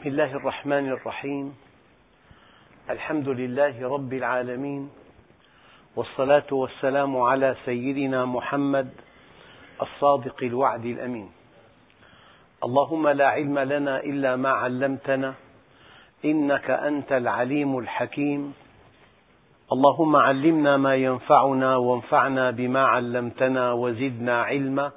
بسم الله الرحمن الرحيم. الحمد لله رب العالمين، والصلاة والسلام على سيدنا محمد الصادق الوعد الأمين. اللهم لا علم لنا إلا ما علمتنا إنك أنت العليم الحكيم. اللهم علمنا ما ينفعنا وانفعنا بما علمتنا وزدنا علما،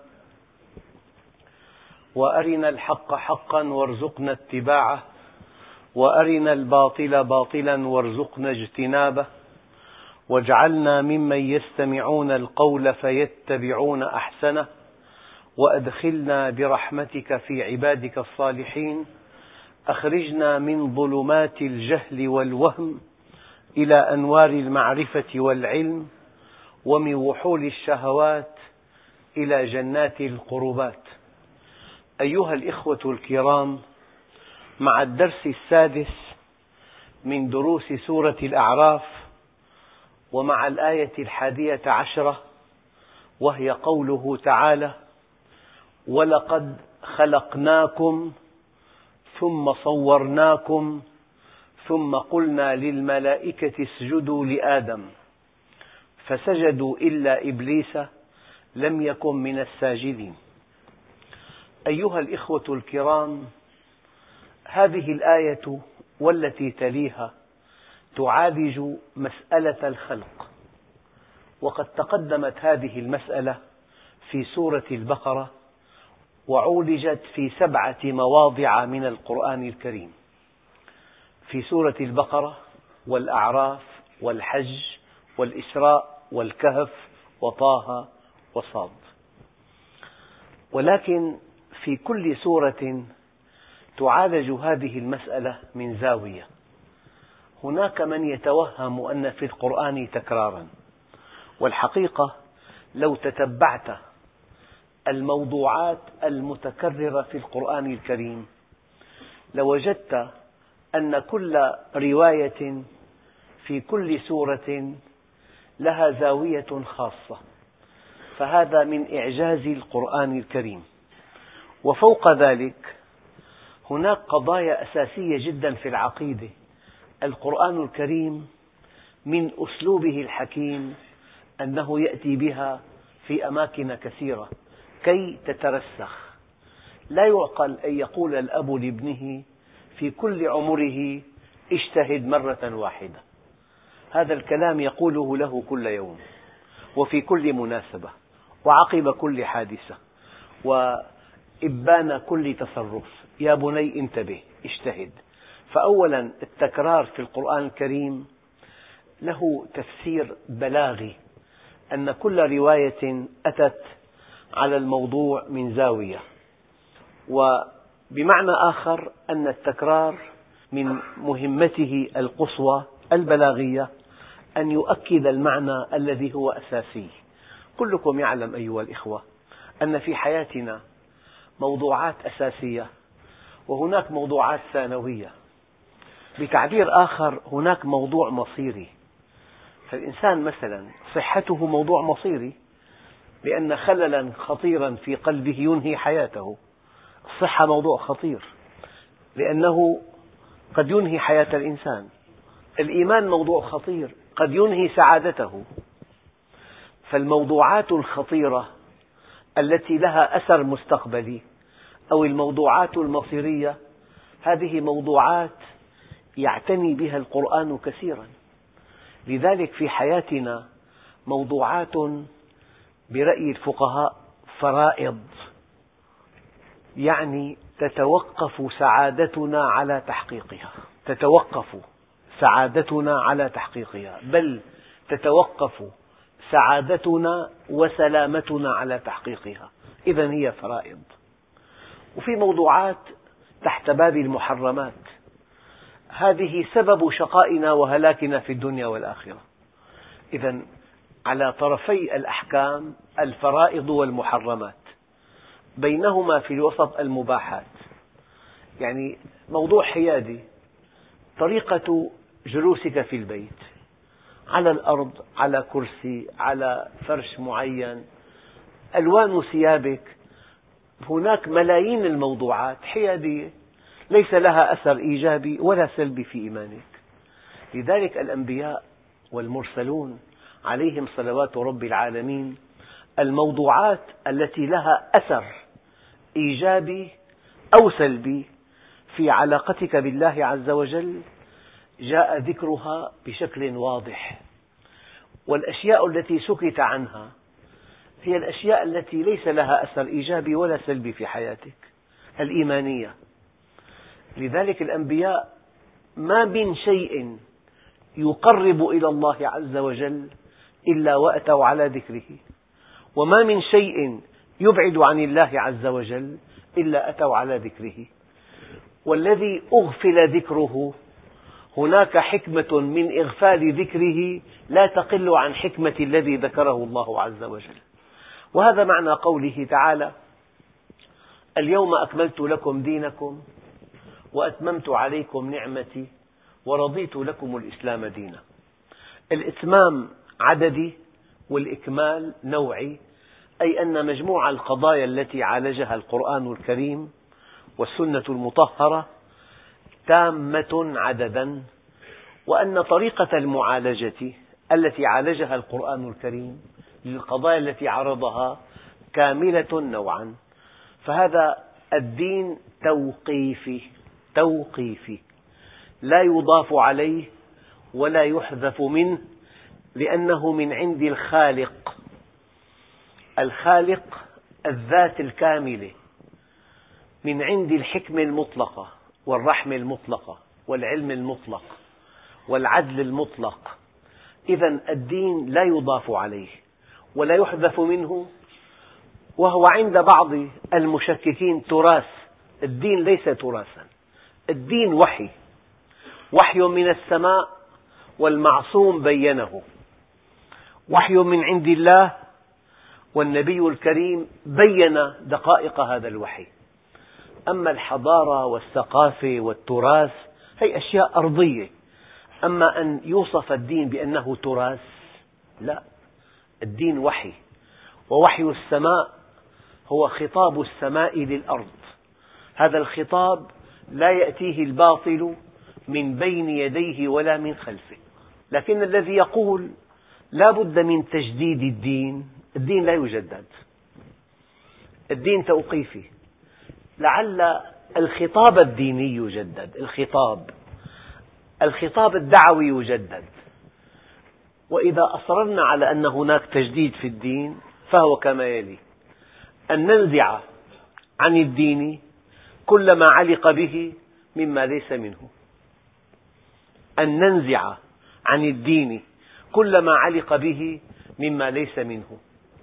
وأرنا الحق حقا وارزقنا اتباعه، وأرنا الباطل باطلا وارزقنا اجتنابه، واجعلنا ممن يستمعون القول فيتبعون أحسنه، وأدخلنا برحمتك في عبادك الصالحين. أخرجنا من ظلمات الجهل والوهم إلى أنوار المعرفة والعلم، ومن وحول الشهوات إلى جنات القربات. أيها الإخوة الكرام، مع الدرس السادس من دروس سورة الأعراف، ومع الآية 11، وهي قوله تعالى: ولقد خلقناكم ثم صورناكم ثم قلنا للملائكة اسجدوا لآدم فسجدوا إلا إبليس لم يكن من الساجدين. أيها الإخوة الكرام، هذه الآية والتي تليها تعالج مسألة الخلق، وقد تقدمت هذه المسألة في سورة البقرة، وعولجت في 7 مواضع من القرآن الكريم، في سورة البقرة والأعراف والحج والإسراء والكهف وطه وصاد. ولكن في كل سورة تعالج هذه المسألة من زاوية. هناك من يتوهم أن في القرآن تكرارا، والحقيقة لو تتبعت الموضوعات المتكررة في القرآن الكريم لوجدت أن كل رواية في كل سورة لها زاوية خاصة، فهذا من إعجاز القرآن الكريم. وفوق ذلك هناك قضايا أساسية جدا في العقيدة. القرآن الكريم من أسلوبه الحكيم أنه يأتي بها في أماكن كثيرة كي تترسخ. لا يعقل أن يقول الأب لابنه في كل عمره اجتهد مرة واحدة. هذا الكلام يقوله له كل يوم وفي كل مناسبة وعقب كل حادثة وإبان كل تصرف: يا بني انتبه اجتهد. فأولا التكرار في القرآن الكريم له تفسير بلاغي، أن كل رواية أتت على الموضوع من زاوية. وبمعنى آخر أن التكرار من مهمته القصوى البلاغية أن يؤكد المعنى الذي هو أساسي. كلكم يعلم أيها الإخوة أن في حياتنا موضوعات أساسية وهناك موضوعات ثانوية. بتعبير آخر هناك موضوع مصيري. فالإنسان مثلا صحته موضوع مصيري، لأن خللا خطيرا في قلبه ينهي حياته. الصحة موضوع خطير لأنه قد ينهي حياة الإنسان. الإيمان موضوع خطير قد ينهي سعادته. فالموضوعات الخطيرة التي لها أثر مستقبلي أو الموضوعات المصيرية، هذه موضوعات يعتني بها القرآن كثيرا. لذلك في حياتنا موضوعات برأي الفقهاء فرائض، يعني تتوقف سعادتنا على تحقيقها، تتوقف سعادتنا على تحقيقها، بل تتوقف سعادتنا وسلامتنا على تحقيقها. إذن هي فرائض. وفي موضوعات تحت باب المحرمات، هذه سبب شقائنا وهلاكنا في الدنيا والآخرة. إذن على طرفي الأحكام الفرائض والمحرمات، بينهما في الوسط المباحات. يعني موضوع حيادي، طريقة جلوسك في البيت، على الأرض، على كرسي، على فرش معين، ألوان ثيابك. هناك ملايين الموضوعات حيادية. ليس لها أثر إيجابي ولا سلبي في إيمانك. لذلك الأنبياء والمرسلون عليهم صلوات رب العالمين، الموضوعات التي لها أثر إيجابي أو سلبي في علاقتك بالله عز وجل جاء ذكرها بشكل واضح، والأشياء التي سكت عنها هي الأشياء التي ليس لها أثر إيجابي ولا سلبي في حياتك الإيمانية. لذلك الأنبياء ما من شيء يقرب إلى الله عز وجل إلا وأتوا على ذكره، وما من شيء يبعد عن الله عز وجل إلا أتوا على ذكره. والذي أغفل ذكره هناك حكمة من إغفال ذكره لا تقل عن حكمة الذي ذكره الله عز وجل. وهذا معنى قوله تعالى: اليوم أكملت لكم دينكم وأتممت عليكم نعمتي ورضيت لكم الإسلام دينا. الإتمام عددي والإكمال نوعي، أي أن مجموع القضايا التي عالجها القرآن الكريم والسنة المطهرة تامة عددا، وأن طريقة المعالجة التي عالجها القرآن الكريم للقضايا التي عرضها كاملة نوعا. فهذا الدين توقيفي لا يضاف عليه ولا يحذف منه، لأنه من عند الخالق الذات الكاملة، من عند الحكمة المطلقة والرحمة المطلقة والعلم المطلق والعدل المطلق. إذن الدين لا يضاف عليه ولا يحذف منه، وهو عند بعض المشككين تراث. الدين ليس تراثا، الدين وحي من السماء والمعصوم بينه، وحي من عند الله والنبي الكريم بين دقائق هذا الوحي. أما الحضارة والثقافة والتراث هي أشياء أرضية، أما أن يوصف الدين بأنه تراث لا، الدين وحي، ووحي السماء هو خطاب السماء للأرض. هذا الخطاب لا يأتيه الباطل من بين يديه ولا من خلفه. لكن الذي يقول لا بد من تجديد الدين لا يجدد، الدين توقيفي. لعل الخطاب الديني يجدد، الخطاب الدعوي يجدد. وإذا أصررنا على أن هناك تجديد في الدين فهو كما يلي: أن ننزع عن الدين كل ما علق به مما ليس منه، أن ننزع عن الدين كل ما علق به مما ليس منه.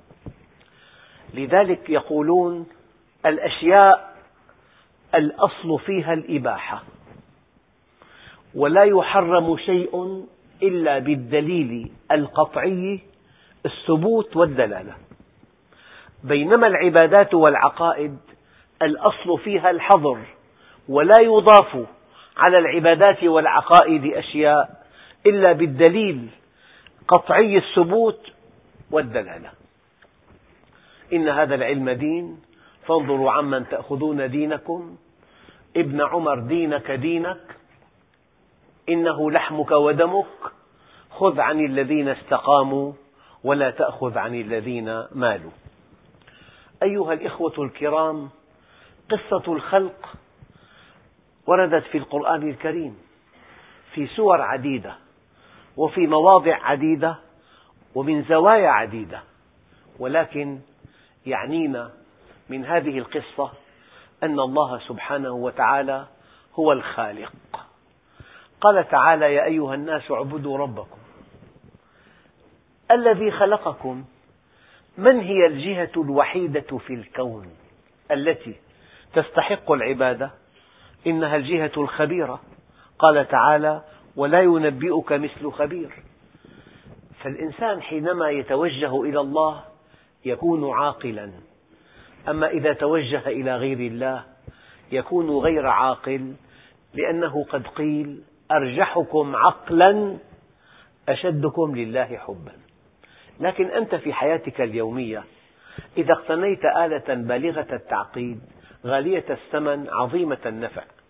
لذلك يقولون الأشياء الأصل فيها الإباحة، ولا يحرم شيء إلا بالدليل القطعي الثبوت والدلالة، بينما العبادات والعقائد الأصل فيها الحظر، ولا يضاف على العبادات والعقائد أشياء إلا بالدليل قطعي الثبوت والدلالة. إن هذا العلم دين فانظروا عمن تأخذون دينكم، ابن عمر دينك دينك، إنه لحمك ودمك، خذ عن الذين استقاموا ولا تأخذ عن الذين مالوا. أيها الإخوة الكرام، قصة الخلق وردت في القرآن الكريم في سور عديدة وفي مواضع عديدة ومن زوايا عديدة، ولكن يعنينا من هذه القصة أن الله سبحانه وتعالى هو الخالق. قال تعالى: يا أيها الناس اعبدوا ربكم الذي خلقكم. من هي الجهة الوحيدة في الكون التي تستحق العبادة؟ إنها الجهة الخبيرة. قال تعالى: ولا ينبئك مثل خبير. فالإنسان حينما يتوجه إلى الله يكون عاقلا، أما إذا توجه إلى غير الله يكون غير عاقل، لأنه قد قيل: أرجحكم عقلا أشدكم لله حبا. لكن أنت في حياتك اليومية إذا اقتنيت آلة بالغة التعقيد غالية الثمن عظيمة النفع،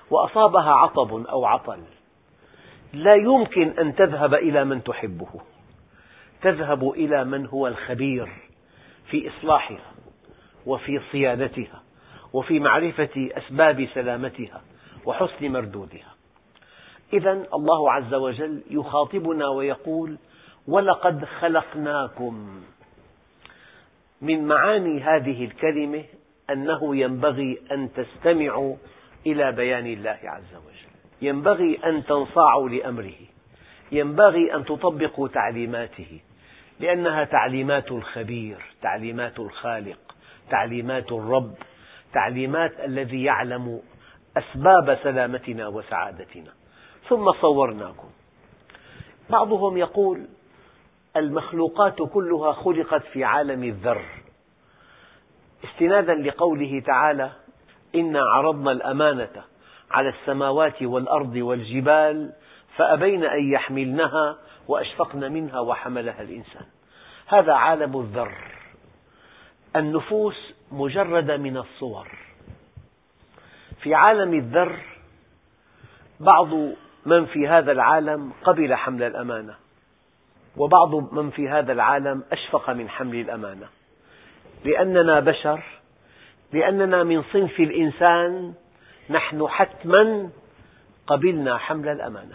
وأصابها عطب أو عطل، لا يمكن أن تذهب إلى من تحبه، تذهب إلى من هو الخبير في إصلاحها وفي صيانتها وفي معرفة أسباب سلامتها وحسن مردودها. إذن الله عز وجل يخاطبنا ويقول: ولقد خلقناكم. من معاني هذه الكلمة أنه ينبغي أن تستمعوا إلى بيان الله عز وجل، ينبغي أن تنصاعوا لأمره، ينبغي أن تطبقوا تعليماته، لأنها تعليمات الخبير، تعليمات الخالق، تعليمات الرب، تعليمات الذي يعلم أسباب سلامتنا وسعادتنا. ثم صورناكم. بعضهم يقول المخلوقات كلها خلقت في عالم الذر، استنادا لقوله تعالى: إنا عرضنا الأمانة على السماوات والأرض والجبال فأبين أن يحملنها وأشفقن منها وحملها الإنسان. هذا عالم الذر. النفوس مجردة من الصور. في عالم الذر بعض من في هذا العالم قبل حمل الأمانة، وبعض من في هذا العالم أشفق من حمل الأمانة، لأننا بشر، لأننا من صنف الإنسان، نحن حتما قبلنا حمل الأمانة.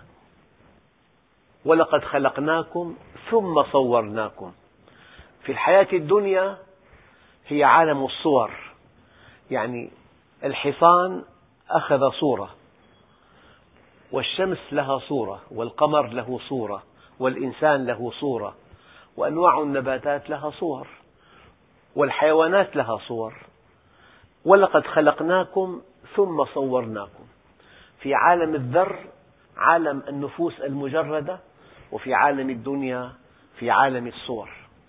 ولقد خلقناكم ثم صورناكم. في الحياة الدنيا هي عالم الصور، يعني الحصان أخذ صورة، والشمس لها صورة، والقمر له صورة، والإنسان له صورة، وأنواع النباتات لها صور، والحيوانات لها صور. ولقد خلقناكم ثم صورناكم. في عالم الذر عالم النفوس المجردة، وفي عالم الدنيا في عالم الصور.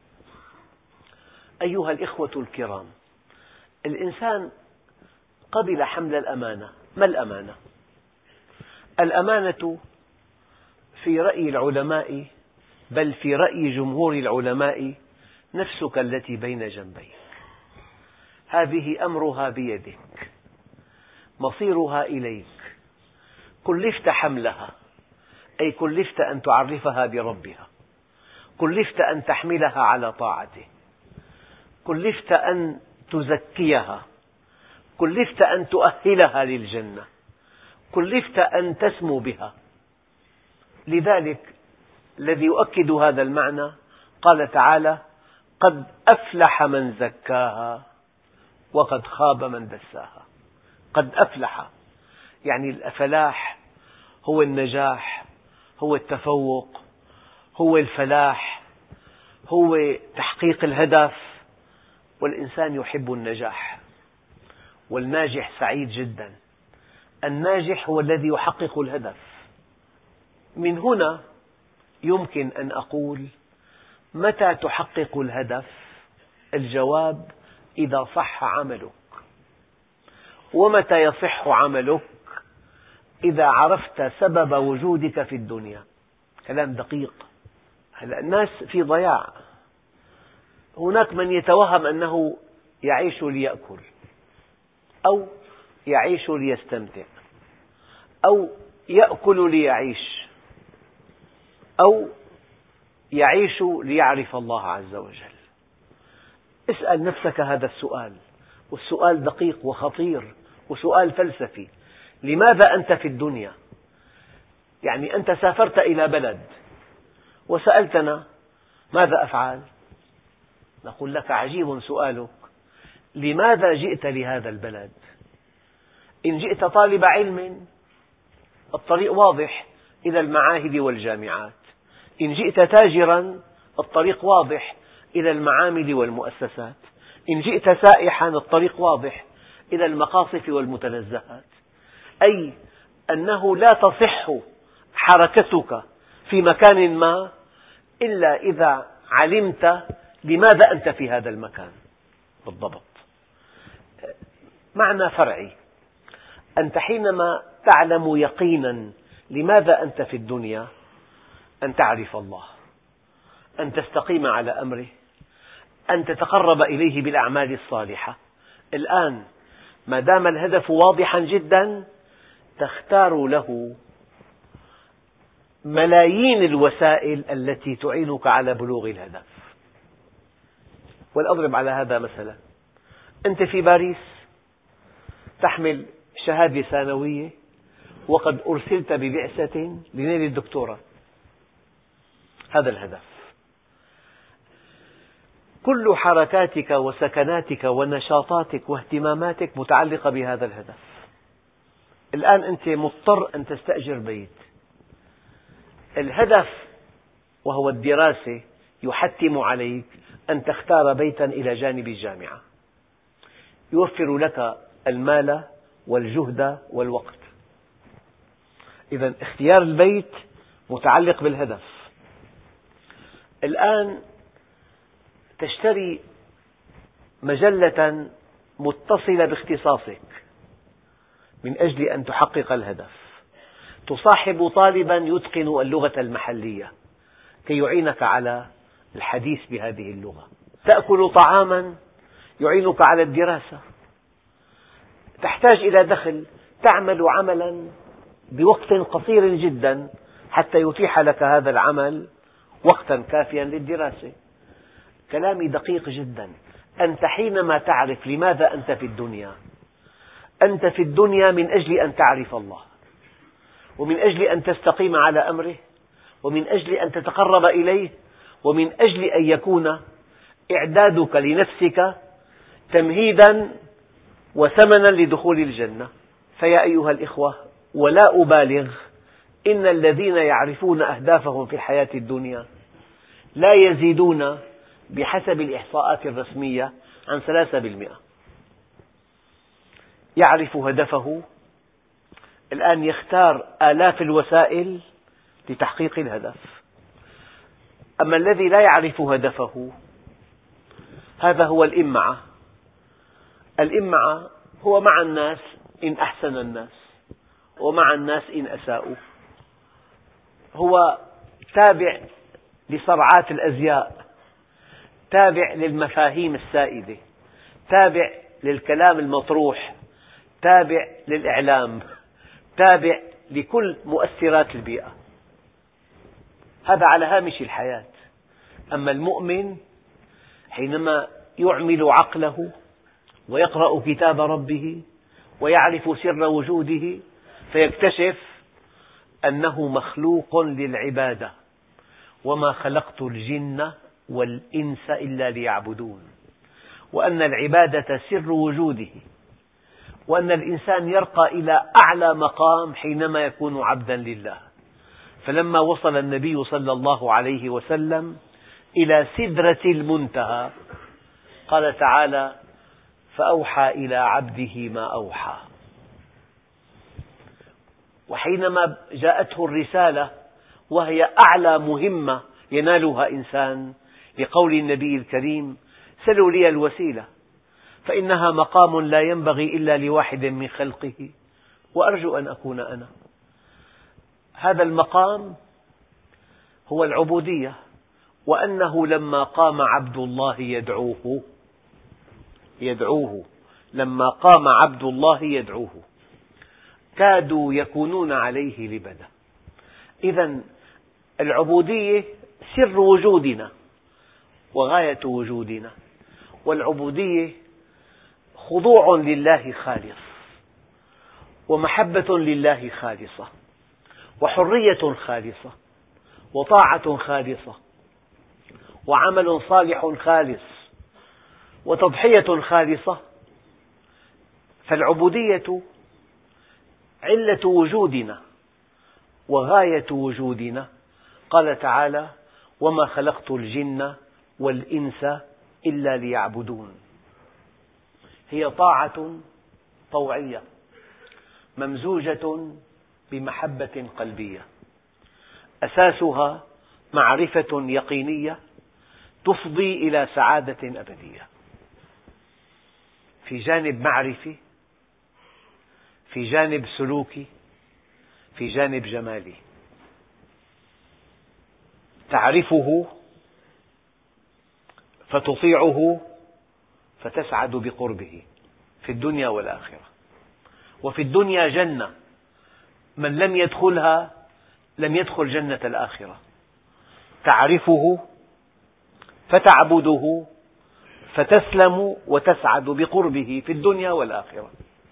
أيها الإخوة الكرام، الإنسان قبل حمل الأمانة. ما الأمانة؟ الأمانة في رأي العلماء، بل في رأي جمهور العلماء، نفسك التي بين جنبيك، هذه أمرها بيدك، مصيرها إليك، كلفت حملها، أي كلفت أن تعرفها بربها، كلفت أن تحملها على طاعته، كلفت أن تزكيها، كلفت أن تؤهلها للجنة، كلفت أن تسمو بها. لذلك الذي يؤكد هذا المعنى قال تعالى: قد أفلح من زكاها وقد خاب من دساها. قد أفلح، يعني الفلاح هو النجاح، هو التفوق، هو الفلاح، هو تحقيق الهدف، والإنسان يحب النجاح، والناجح سعيد جدا. الناجح هو الذي يحقق الهدف. من هنا يمكن أن أقول: متى تحقق الهدف؟ الجواب: إذا صح عملك. ومتى يصح عملك؟ إذا عرفت سبب وجودك في الدنيا. كلام دقيق. الناس في ضياع. هناك من يتوهم أنه يعيش ليأكل، أو يعيش ليستمتع، أو يأكل ليعيش، أو يعيش ليعرف الله عز وجل. اسأل نفسك هذا السؤال، والسؤال دقيق وخطير وسؤال فلسفي. لماذا أنت في الدنيا؟ يعني أنت سافرت إلى بلد وسألتنا: ماذا أفعل؟ نقول لك: عجيب سؤالك، لماذا جئت لهذا البلد؟ إن جئت طالب علم الطريق واضح إلى المعاهد والجامعات، إن جئت تاجرا الطريق واضح إلى المعامل والمؤسسات، إن جئت سائحا الطريق واضح إلى المقاصف والمتنزهات. أي أنه لا تصح حركتك في مكان ما إلا إذا علمت لماذا أنت في هذا المكان بالضبط. معنى فرعي: أنت حينما تعلم يقينا لماذا أنت في الدنيا، أن تعرف الله، أن تستقيم على أمره، أن تتقرب إليه بالأعمال الصالحة. الآن ما دام الهدف واضحا جدا، تختار له ملايين الوسائل التي تعينك على بلوغ الهدف. ولأضرب على هذا مثلا، أنت في باريس تحمل شهادة ثانوية وقد أرسلت ببعثة لنيل الدكتوراه، هذا الهدف. كل حركاتك وسكناتك ونشاطاتك واهتماماتك متعلقة بهذا الهدف. الآن أنت مضطر أن تستأجر بيت، الهدف وهو الدراسة يحتم عليك أن تختار بيتا إلى جانب الجامعة يوفر لك المال والجهد والوقت. إذا اختيار البيت متعلق بالهدف. الآن تشتري مجلة متصلة باختصاصك من أجل أن تحقق الهدف، تصاحب طالبا يتقن اللغة المحلية كي يعينك على الحديث بهذه اللغة، تأكل طعاما يعينك على الدراسة، تحتاج إلى دخل، تعمل عملا بوقت قصير جدا حتى يتيح لك هذا العمل وقتا كافيا للدراسة. كلامي دقيق جدا. أنت حينما تعرف لماذا أنت في الدنيا، أنت في الدنيا من أجل أن تعرف الله، ومن أجل أن تستقيم على أمره، ومن أجل أن تتقرب إليه، ومن أجل أن يكون إعدادك لنفسك تمهيدا وثمنا لدخول الجنة. فيا أيها الإخوة، ولا أبالغ، إن الذين يعرفون أهدافهم في الحياة الدنيا لا يزيدون بحسب الإحصاءات الرسمية عن 3%. يعرف هدفه، الآن يختار آلاف الوسائل لتحقيق الهدف. أما الذي لا يعرف هدفه، هذا هو الإمعة. الإمعة هو مع الناس إن أحسن الناس، ومع الناس إن أساءوا. هو تابع لصرعات الأزياء، تابع للمفاهيم السائدة، تابع للكلام المطروح، تابع للإعلام، تابع لكل مؤثرات البيئة. هذا على هامش الحياة. أما المؤمن حينما يعمل عقله ويقرأ كتاب ربه ويعرف سر وجوده، فيكتشف أنه مخلوق للعبادة، وما خلقت الجن والإنس إلا ليعبدون، وأن العبادة سر وجوده، وأن الإنسان يرقى إلى أعلى مقام حينما يكون عبدا لله. فلما وصل النبي صلى الله عليه وسلم إلى سدرة المنتهى قال تعالى: فأوحى إلى عبده ما أوحى. وحينما جاءته الرسالة وهي أعلى مهمة ينالها إنسان، لقول النبي الكريم: سلوا لي الوسيلة فإنها مقام لا ينبغي إلا لواحد من خلقه وأرجو أن أكون أنا. هذا المقام هو العبودية. وأنه لما قام عبد الله يدعوه، لما قام عبد الله يدعوه كادوا يكونون عليه لبدا. إذن العبودية سر وجودنا وغاية وجودنا، والعبودية خضوع لله خالص، ومحبة لله خالصة، وحرية خالصة، وطاعة خالصة، وعمل صالح خالص، وتضحية خالصة. فالعبودية علة وجودنا وغاية وجودنا. قال تعالى: وما خلقت الجن والإنس إلا ليعبدون. هي طاعة طوعية ممزوجة بمحبة قلبية، أساسها معرفة يقينية تفضي إلى سعادة أبدية، في جانب معرفي، في جانب سلوكي، في جانب جمالي. تعرفه فتطيعه فتسعد بقربه في الدنيا والآخرة. وفي الدنيا جنة، من لم يدخلها لم يدخل جنة الآخرة. تعرفه فتعبده فتسلم وتسعد بقربه في الدنيا والآخرة.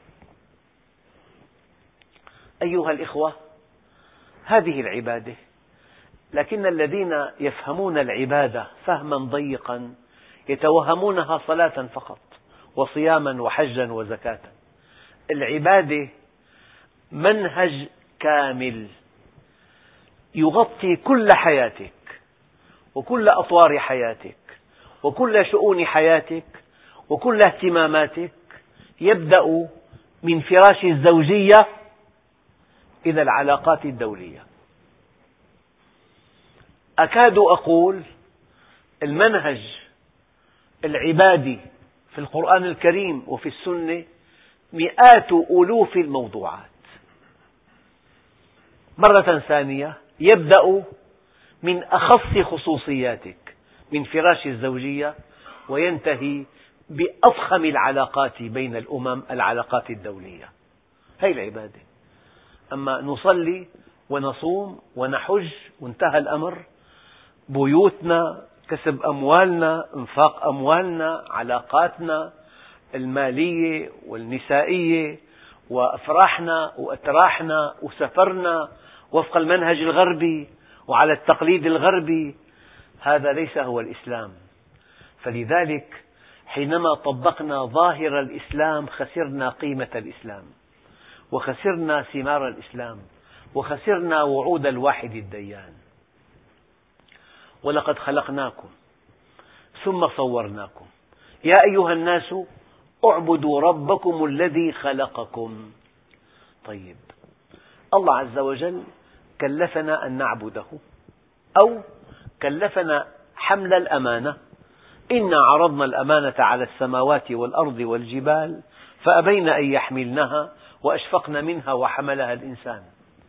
أيها الإخوة، هذه العبادة، لكن الذين يفهمون العبادة فهما ضيقا يتوهمونها صلاة فقط وصياما وحجا وزكاة. العبادة منهج كامل يغطي كل حياتك وكل أطوار حياتك وكل شؤون حياتك وكل اهتماماتك، يبدأ من فراش الزوجية إلى العلاقات الدولية. أكاد أقول المنهج العبادي في القرآن الكريم وفي السنة مئات ألوف الموضوعات. مرة ثانية، يبدأ من أخص خصوصياتك من فراش الزوجية وينتهي بأفخم العلاقات بين الأمم، العلاقات الدولية. هذه العبادة. أما نصلي ونصوم ونحج وانتهى الأمر، بيوتنا، كسب أموالنا، انفاق أموالنا، علاقاتنا المالية والنسائية وأفراحنا وأتراحنا وسفرنا وفق المنهج الغربي وعلى التقليد الغربي، هذا ليس هو الإسلام. فلذلك حينما طبقنا ظاهر الإسلام خسرنا قيمة الإسلام، وخسرنا ثمار الإسلام، وخسرنا وعود الواحد الديان. ولقد خلقناكم ثم صورناكم يا أيها الناس اعبدوا ربكم الذي خلقكم. طيب، الله عز وجل كلفنا أن نعبده، أو كلفنا حمل الأمانة. إنا عرضنا الأمانة على السماوات والأرض والجبال فأبين أن يحملنها وأشفقن منها وحملها الإنسان.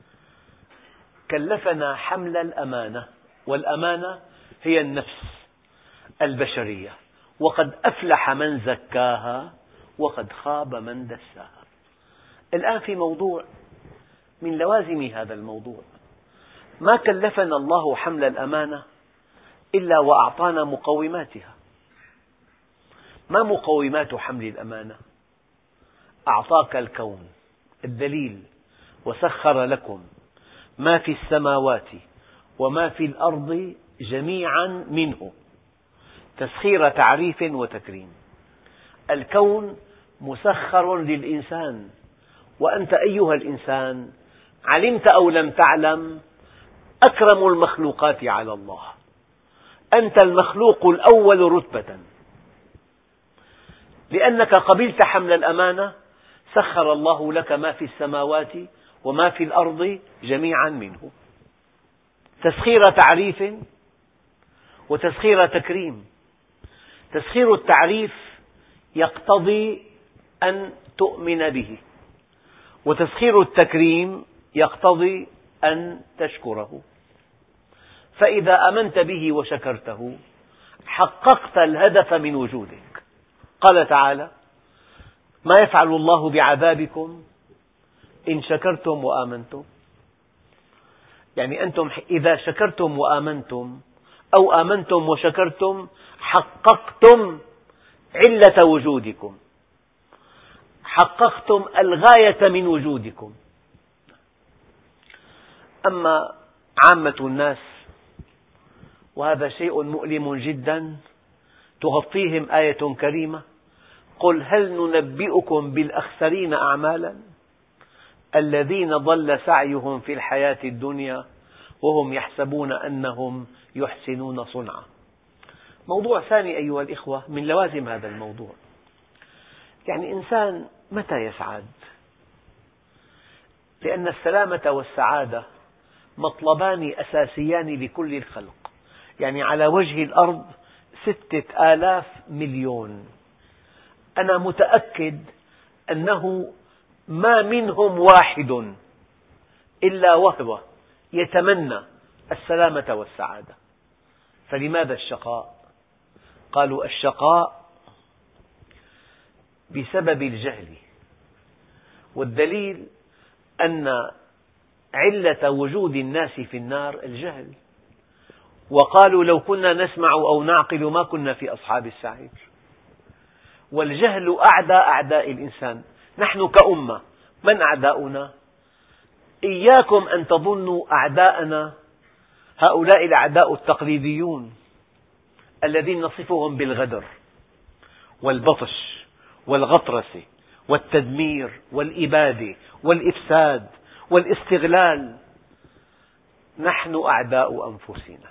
كلفنا حمل الأمانة، والأمانة هي النفس البشرية، وقد أفلح من زكاها وقد خاب من دساها. الآن في موضوع من لوازم هذا الموضوع: ما كلفنا الله حمل الأمانة إلا وأعطانا مقوماتها. ما مقومات حمل الأمانة؟ أعطاك الكون، الدليل: وسخر لكم ما في السماوات وما في الأرض جميعا منه. تسخير تعريف وتكريم. الكون مسخر للإنسان، وأنت أيها الإنسان علمت أو لم تعلم أكرم المخلوقات على الله. أنت المخلوق الأول رتبة، لأنك قبلت حمل الأمانة. سخر الله لك ما في السماوات وما في الأرض جميعا منه. تسخير تعريف وتسخير تكريم. تسخير التعريف يقتضي أن تؤمن به، وتسخير التكريم يقتضي أن تشكره. فإذا آمنت به وشكرته حققت الهدف من وجودك. قال تعالى: ما يفعل الله بعذابكم إن شكرتم وآمنتم. يعني أنتم إذا شكرتم وآمنتم، أو آمنتم وشكرتم، حققتم علة وجودكم، حققتم الغاية من وجودكم. أما عامة الناس، وهذا شيء مؤلم جدا، تغطيهم آية كريمة: قل هل ننبئكم بالأخسرين أعمالا الذين ضل سعيهم في الحياة الدنيا وهم يحسبون أنهم يحسنون صنعا. موضوع ثاني أيها الإخوة من لوازم هذا الموضوع، يعني إنسان متى يسعد؟ لأن السلامة والسعادة مطلبان أساسيان لكل الخلق. يعني على وجه الأرض 6,000 مليون، أنا متأكد أنه ما منهم واحد إلا وهو يتمنى السلامة والسعادة. فلماذا الشقاء؟ قالوا: الشقاء بسبب الجهل، والدليل أن علة وجود الناس في النار الجهل، وقالوا لو كنا نسمع أو نعقل ما كنا في أصحاب السعير. والجهل أعدى أعداء الإنسان. نحن كأمة من أعداؤنا؟ إياكم أن تظنوا أعداءنا هؤلاء الأعداء التقليديون الذين نصفهم بالغدر والبطش والغطرسة والتدمير والإبادة والإفساد والاستغلال. نحن أعداء أنفسنا،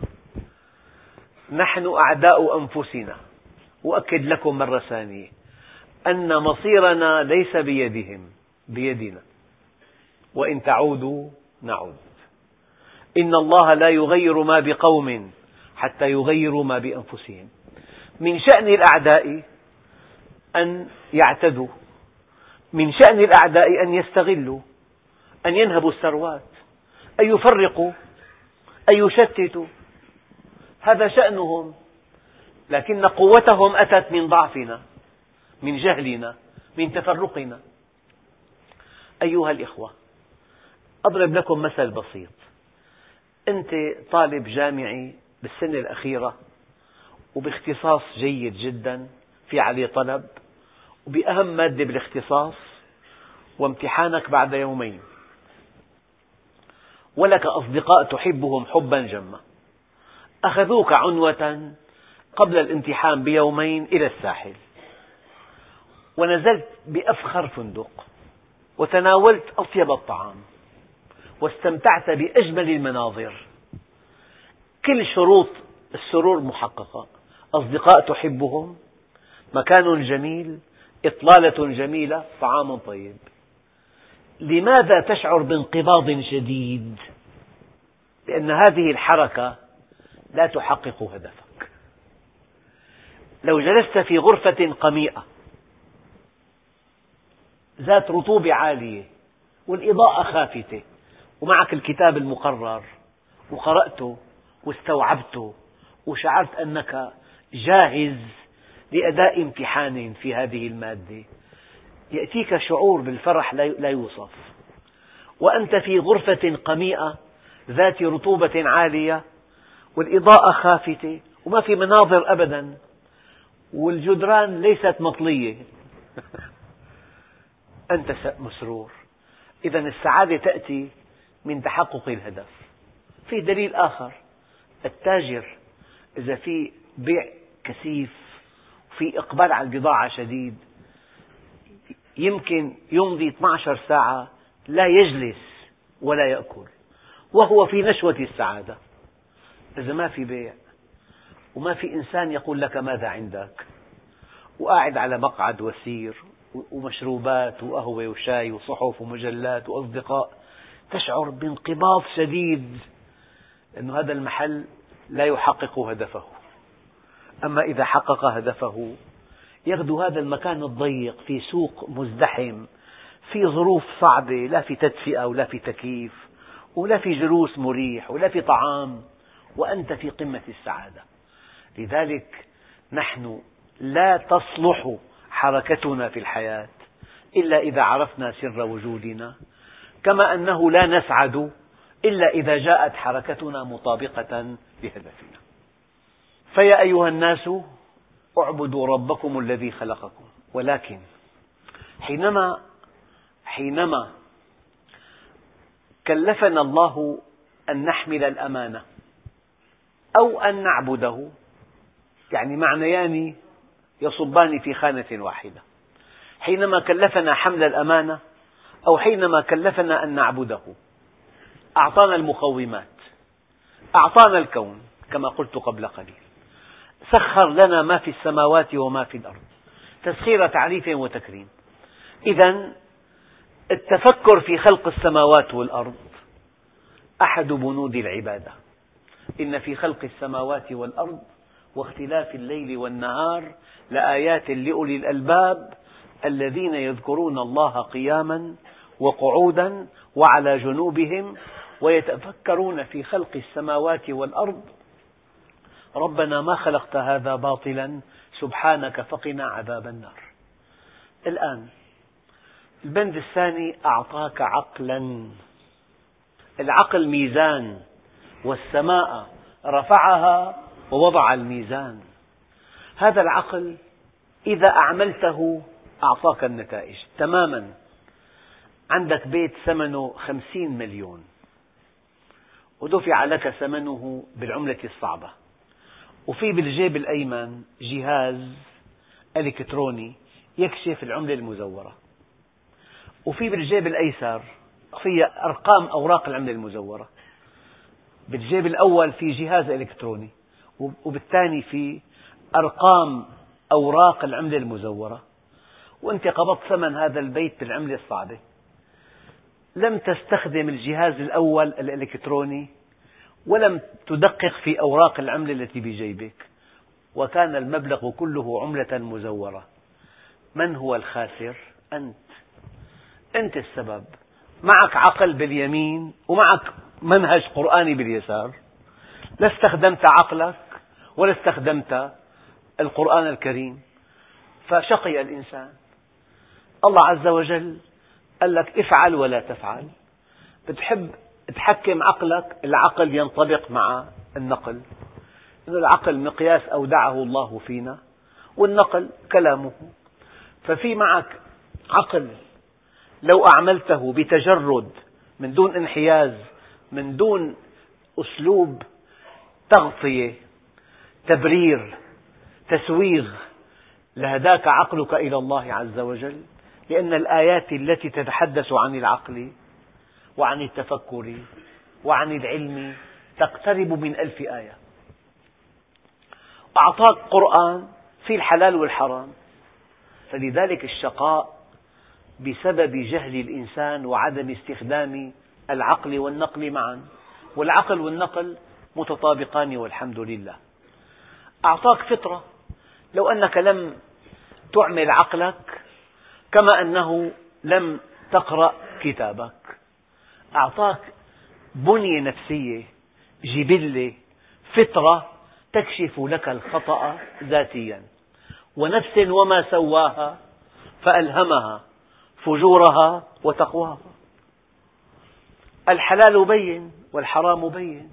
نحن أعداء أنفسنا. أؤكد لكم مرة ثانية أن مصيرنا ليس بيدهم، بيدنا، وإن تعودوا نعود. إن الله لا يغير ما بقوم حتى يغيروا ما بأنفسهم. من شأن الأعداء أن يعتدوا، من شأن الأعداء أن يستغلوا، أن ينهبوا الثروات، أن يفرقوا، أن يشتتوا، هذا شأنهم. لكن قوتهم أتت من ضعفنا، من جهلنا، من تفرقنا. أيها الإخوة، أضرب لكم مثل بسيط. أنت طالب جامعي بالسنة الأخيرة وباختصاص جيد جدا في عليه طلب، وبأهم مادة بالاختصاص، وامتحانك بعد يومين، ولك أصدقاء تحبهم حبا جما، أخذوك عنوة قبل الامتحان بيومين إلى الساحل، ونزلت بأفخر فندق، وتناولت أطيب الطعام، واستمتعت بأجمل المناظر. كل شروط السرور محققة: أصدقاء تحبهم، مكان جميل، إطلالة جميلة، طعام طيب. لماذا تشعر بانقباض شديد؟ لأن هذه الحركة لا تحقق هدفك. لو جلست في غرفة قميئة ذات رطوبة عالية والإضاءة خافتة، ومعك الكتاب المقرر وقرأته واستوعبته وشعرت أنك جاهز لأداء امتحان في هذه المادة، يأتيك شعور بالفرح لا يوصف. وأنت في غرفة قميئة ذات رطوبة عالية والإضاءة خافتة وما في مناظر أبدا، والجدران ليست مطلية أنت مسرور. إذا السعادة تأتي من تحقق الهدف. في دليل آخر: التاجر إذا في بيع كثيف وفي إقبال على البضاعة شديد، يمكن يمضي 12 ساعة لا يجلس ولا يأكل وهو في نشوة السعادة. إذا ما في بيع وما في إنسان يقول لك ماذا عندك، وقاعد على مقعد وسير ومشروبات وقهوة وشاي وصحف ومجلات وأصدقاء، تشعر بانقباض شديد، لأن هذا المحل لا يحقق هدفه. أما إذا حقق هدفه يغدو هذا المكان الضيق في سوق مزدحم، في ظروف صعبة، لا في تدفئة ولا في تكييف ولا في جلوس مريح ولا في طعام، وأنت في قمة السعادة. لذلك نحن لا تصلح حركتنا في الحياة إلا إذا عرفنا سر وجودنا، كما أنه لا نسعد إلا إذا جاءت حركتنا مطابقة لهدفنا. فيا أيها الناس اعبدوا ربكم الذي خلقكم. ولكن حينما كلفنا الله أن نحمل الأمانة أو أن نعبده، يعني معنيان يصبان في خانة واحدة. حينما كلفنا حمل الأمانة أو حينما كلفنا أن نعبده، أعطانا المقومات، أعطانا الكون كما قلت قبل قليل، سخر لنا ما في السماوات وما في الأرض، تسخير تعريف وتكريم. إذن التفكر في خلق السماوات والأرض أحد بنود العبادة. إن في خلق السماوات والأرض واختلاف الليل والنهار لآيات لأولي الألباب الذين يذكرون الله قياما وقعودا وعلى جنوبهم ويتفكرون في خلق السماوات والأرض ربنا ما خلقت هذا باطلا سبحانك فقنا عذاب النار. الآن البند الثاني: أعطاك عقلا العقل ميزان، والسماء رفعها ووضع الميزان. هذا العقل إذا أعملته أعطاك النتائج تماما. عندك بيت ثمنه 50 مليون ودفع لك ثمنه بالعملة الصعبة، وفي بالجيب الأيمن جهاز إلكتروني يكشف العملة المزورة، وفي بالجيب الأيسر فيه أرقام أوراق العملة المزورة. بالجيب الأول في جهاز إلكتروني، وبالثاني في أرقام أوراق العملة المزورة، وأنت قبضت ثمن هذا البيت بالعملة الصعبة. لم تستخدم الجهاز الأول الإلكتروني ولم تدقق في أوراق العملة التي بجيبك، وكان المبلغ كله عملة مزورة. من هو الخاسر؟ أنت. أنت السبب. معك عقل باليمين ومعك منهج قرآني باليسار، لا استخدمت عقلك ولا استخدمت القرآن الكريم، فشقي الإنسان. الله عز وجل قال لك افعل ولا تفعل. بتحب تحكم عقلك، العقل ينطبق مع النقل، إنه العقل مقياس أودعه الله فينا، والنقل كلامه. ففي معك عقل لو أعملته بتجرد، من دون انحياز، من دون أسلوب تغطية، تبرير، تسويغ، لهداك عقلك إلى الله عز وجل. لأن الآيات التي تتحدث عن العقل وعن التفكر وعن العلم تقترب من 1000 آية. أعطاك قرآن في الحلال والحرام. فلذلك الشقاء بسبب جهل الإنسان وعدم استخدام العقل والنقل معا، والعقل والنقل متطابقان والحمد لله. أعطاك فطرة، لو أنك لم تعمل عقلك كما أنه لم تقرأ كتابك. أعطاك بنية نفسية، جبلة، فطرة تكشف لك الخطأ ذاتيا. ونفس وما سواها فألهمها فجورها وتقواها. الحلال بين والحرام بين.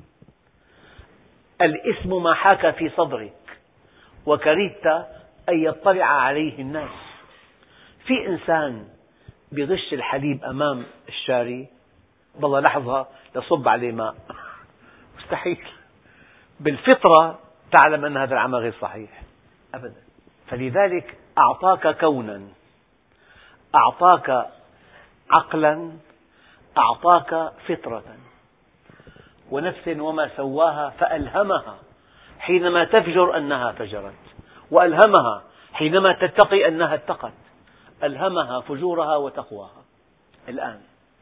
الإثم ما حاك في صدرك وكرهت أن يطلع عليه الناس. في إنسان بغش الحليب أمام الشاري، والله لحظة لصب عليه ماء، مستحيل. بالفطرة تعلم أن هذا العمل غير صحيح أبدا. فلذلك أعطاك كونا، أعطاك عقلا، أعطاك فطرة. ونفس وما سواها فألهمها حينما تفجر أنها فجرت، وألهمها حينما تتقي أنها اتقت. ألهمها فجورها وتقواها. الآن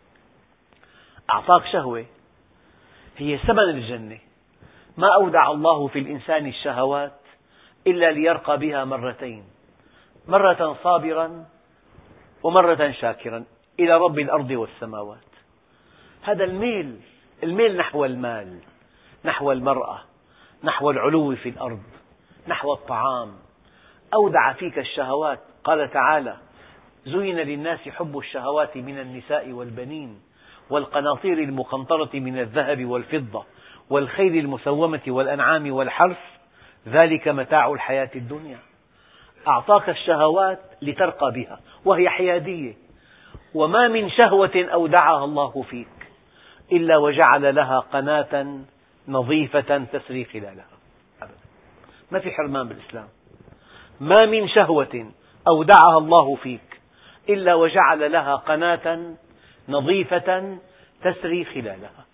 أعطاك شهوة هي ثمن الجنة. ما أودع الله في الإنسان الشهوات إلا ليرقى بها مرتين، مرة صابرا ومرة شاكرا إلى رب الأرض والسماوات. هذا الميل نحو المال، نحو المرأة، نحو العلو في الأرض، نحو الطعام. أودع فيك الشهوات. قال تعالى: زين للناس حب الشهوات من النساء والبنين والقناطير المقنطرة من الذهب والفضة والخيل المسومة والأنعام والحرث ذلك متاع الحياة الدنيا. أعطاك الشهوات لترقى بها، وهي حيادية. وما من شهوة أودعها الله فيك إلا وجعل لها قناة نظيفة تسري خلالها أبدا. ما في حرمان بالإسلام. ما من شهوة أودعها الله فيك إلا وجعل لها قناة نظيفة تسري خلالها.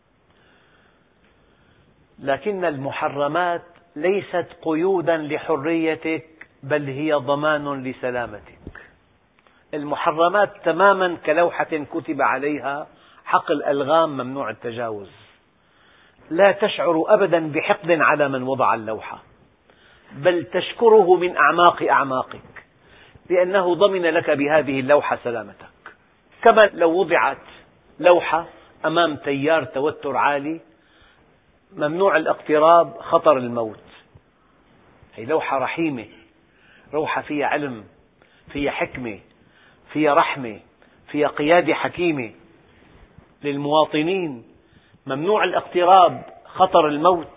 لكن المحرمات ليست قيودا لحريتك، بل هي ضمان لسلامتك. المحرمات تماما كلوحة كتب عليها حق الألغام ممنوع التجاوز. لا تشعر أبدا بحقد على من وضع اللوحة، بل تشكره من أعماق أعماقك، لأنه ضمن لك بهذه اللوحة سلامتك. كما لو وضعت لوحة أمام تيار توتر عالي ممنوع الاقتراب، خطر الموت. هي لوحة رحيمة، لوحة فيها علم، فيها حكمة، فيها رحمة، فيها قيادة حكيمة للمواطنين. ممنوع الاقتراب، خطر الموت.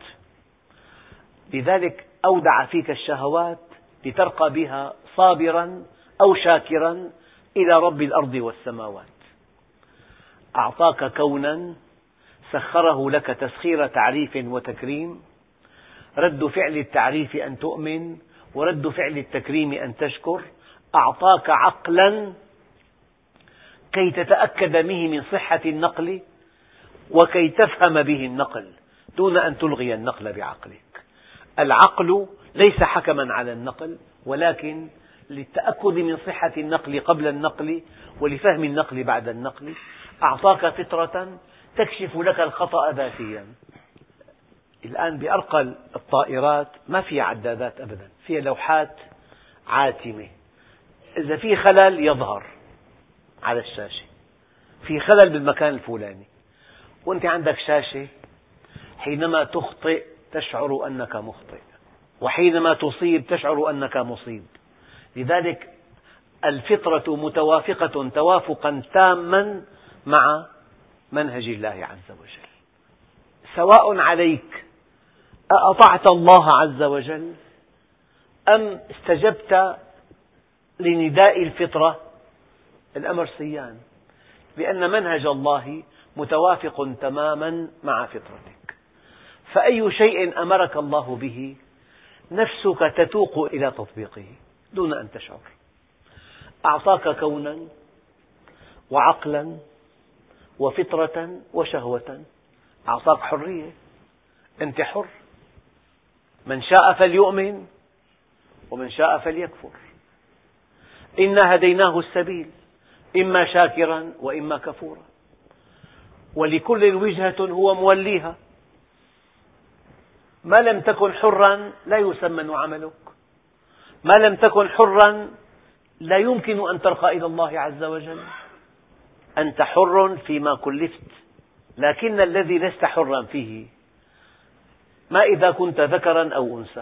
لذلك أودع فيك الشهوات لترقى بها صابرا أو شاكرا إلى رب الأرض والسماوات. أعطاك كونا سخره لك تسخير تعريف وتكريم، رد فعل التعريف أن تؤمن، ورد فعل التكريم أن تشكر. أعطاك عقلا كي تتأكد به من صحة النقل، وكي تفهم به النقل دون أن تلغي النقل بعقلك. العقل ليس حكما على النقل، ولكن للتأكد من صحة النقل قبل النقل، ولفهم النقل بعد النقل. أعطاك فطرة تكشف لك الخطأ ذاتيا. الآن بأرقى الطائرات ما فيها عدادات أبدا، فيها لوحات عاتمة، إذا في خلل يظهر على الشاشة، في خلل بالمكان الفلاني، وأنت عندك شاشة حينما تخطئ تشعر أنك مخطئ، وحينما تصيب تشعر أنك مصيب. لذلك الفطرة متوافقة توافقا تاما مع منهج الله عز وجل. سواء عليك أطعت الله عز وجل أم استجبت لنداء الفطرة، الأمر سيان، لأن منهج الله متوافق تماما مع فطرتك. فأي شيء أمرك الله به نفسك تتوق إلى تطبيقه دون أن تشعر. أعطاك كونا وعقلا وفطرة وشهوة، أعطاك حرية، أنت حر، من شاء فليؤمن ومن شاء فليكفر. إنا هديناه السبيل إما شاكرا وإما كفورا، ولكل وجهة هو موليها. ما لم تكن حرا لا يثمن عملك، ما لم تكن حرا لا يمكن أن ترقى إلى الله عز وجل. أنت حر فيما كلفت، لكن الذي لست حرا فيه ما إذا كنت ذكرا أو أنثى،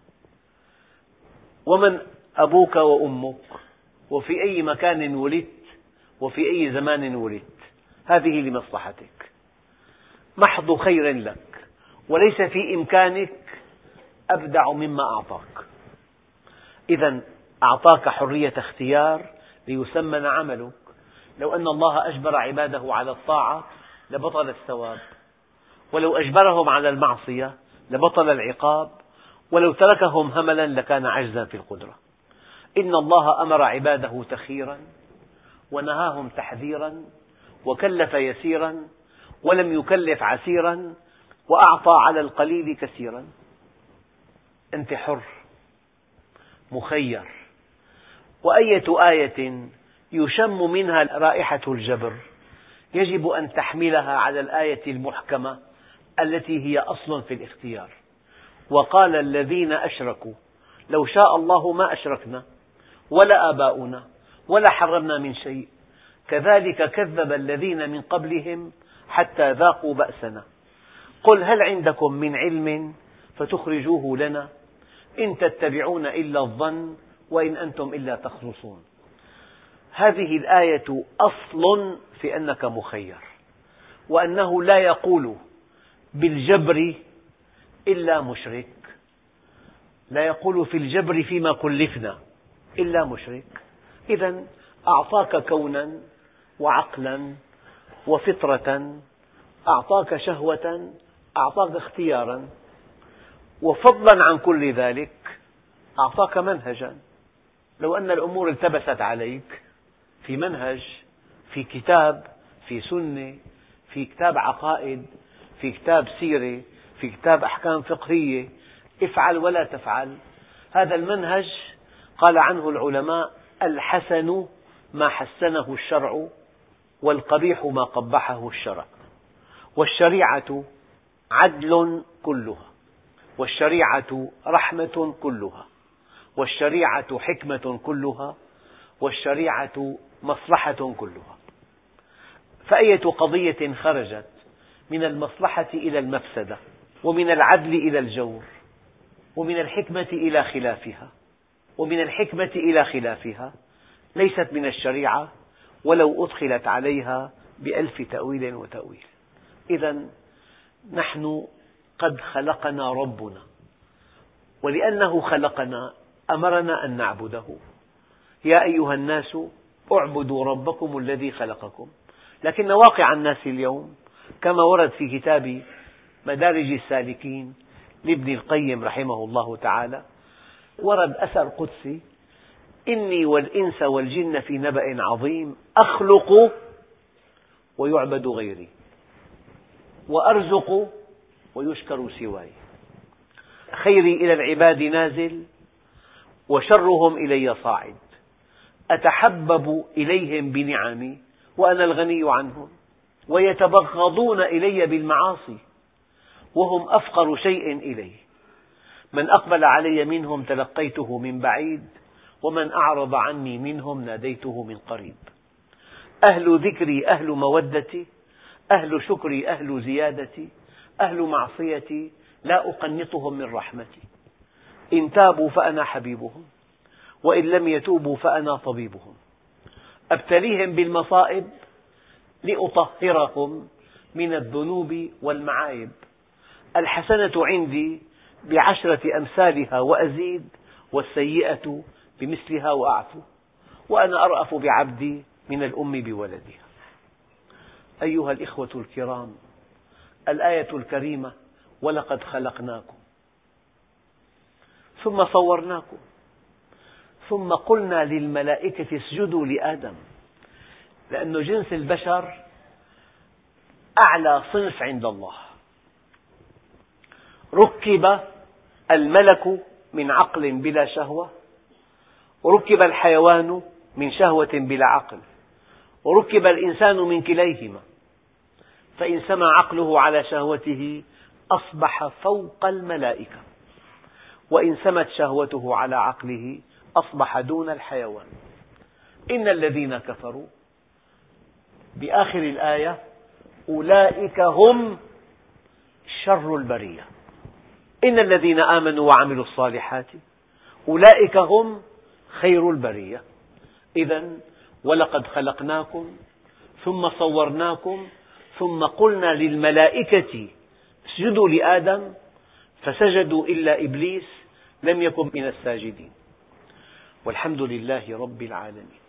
ومن أبوك وأمك، وفي أي مكان ولدت، وفي أي زمان ولدت، هذه لمصلحتك، محض خير لك، وليس في إمكانك أبدع مما أعطاك. إذا أعطاك حرية اختيار ليثمن عملك. لو أن الله أجبر عباده على الطاعة لبطل الثواب، ولو أجبرهم على المعصية لبطل العقاب، ولو تركهم هملا لكان عجزا في القدرة. إن الله أمر عباده تخييرا، ونهاهم تحذيرا، وكلف يسيرا ولم يكلف عسيرا، وأعطى على القليل كثيرا. أنت حر مخير. وأية آية يشم منها رائحة الجبر يجب أن تحملها على الآية المحكمة التي هي أصل في الاختيار. وقال الذين أشركوا لو شاء الله ما أشركنا ولا آباؤنا ولا حرمنا من شيء كذلك كذب الذين من قبلهم حتى ذاقوا بأسنا قل هل عندكم من علم فتخرجوه لنا إن تتبعون إلا الظن وإن أنتم إلا تخرصون. هذه الآية أصل في أنك مخير، وأنه لا يقول بالجبر إلا مشرك، لا يقول في الجبر فيما كلفنا إلا مشرك. إذا أعطاك كونا وعقلا وفطرة، أعطاك شهوة، أعطاك اختيارا، وفضلا عن كل ذلك أعطاك منهجا. لو أن الأمور التبست عليك في منهج، في كتاب، في سنة، في كتاب عقائد، في كتاب سيرة، في كتاب أحكام فقهية، افعل ولا تفعل. هذا المنهج قال عنه العلماء الحسن ما حسنه الشرع، والقبيح ما قبحه الشرع. والشريعة عدل كلها، والشريعة رحمة كلها، والشريعة حكمة كلها، والشريعة مصلحة كلها. فأية قضية خرجت من المصلحة إلى المفسدة، ومن العدل إلى الجور، ومن الحكمة إلى خلافها، ومن الحكمة إلى خلافها، ليست من الشريعة ولو أدخلت عليها بألف تأويل وتأويل. إذا نحن قد خلقنا ربنا، ولأنه خلقنا أمرنا أن نعبده. يا أيها الناس اعبدوا ربكم الذي خلقكم. لكن واقع الناس اليوم كما ورد في كتاب مدارج السالكين لابن القيم رحمه الله تعالى، ورد أثر قدسي: إني والإنس والجن في نبأ عظيم، أخلق ويعبد غيري، وأرزق ويشكر سواي، خيري إلى العباد نازل وشرهم إلي صاعد، أتحبب إليهم بنعمي وأنا الغني عنهم، ويتبغضون إلي بالمعاصي وهم أفقر شيء إلي، من أقبل علي منهم تلقيته من بعيد، ومن أعرض عني منهم ناديته من قريب، أهل ذكري أهل مودتي، أهل شكري أهل زيادتي، أهل معصيتي لا أقنطهم من رحمتي، إن تابوا فأنا حبيبهم، وإن لم يتوبوا فأنا طبيبهم، أبتليهم بالمصائب لأطهرهم من الذنوب والمعايب، الحسنة عندي بعشرة أمثالها وأزيد، والسيئة بمثلها وأعفو، وأنا أرأف بعبدي من الأم بولدها. أيها الإخوة الكرام، الآية الكريمة: ولقد خلقناكم ثم صورناكم ثم قلنا للملائكة اسجدوا لآدم، لأن جنس البشر أعلى صنف عند الله. ركب الملك من عقل بلا شهوة، وركب الحيوان من شهوة بلا عقل، وركب الإنسان من كليهما، فإن سمى عقله على شهوته أصبح فوق الملائكة، وإن سمت شهوته على عقله أصبح دون الحيوان. إن الذين كفروا بآخر الآية أولئك هم شر البرية، إن الذين آمنوا وعملوا الصالحات أولئك هم خير البرية. إذن ولقد خلقناكم ثم صورناكم ثم قلنا للملائكة اسجدوا لآدم فسجدوا إلا إبليس لم يكن من الساجدين، والحمد لله رب العالمين.